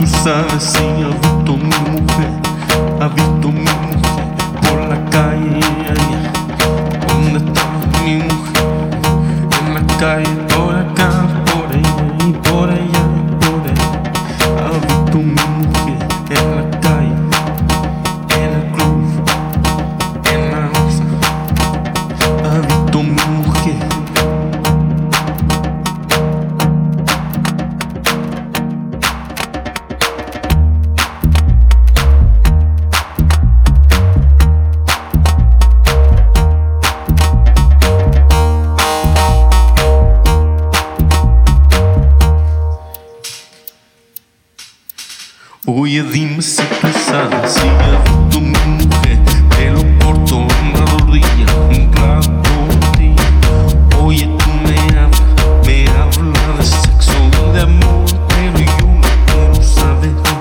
tú sabes si ha visto mi mujer, ha visto mi mujer por la calle. ¿Dónde está mi mujer? En la calle, por acá, por ella y por allá, por ella. Ha visto mi mujer en la calle, en el club, en la mesa. Ha visto mi mujer. Oye, dime si tú sabes si ha visto mi mujer, pelo corto, una rodilla, un rato de ti. Oye, tú me hablas de sexo, de amor, pero yo no quiero saber de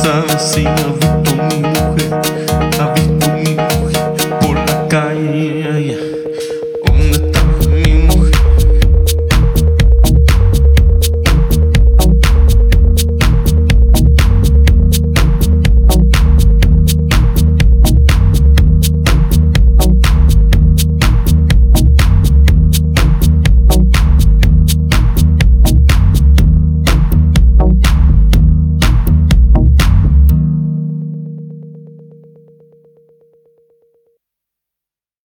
sabes si ha visto mi mujer.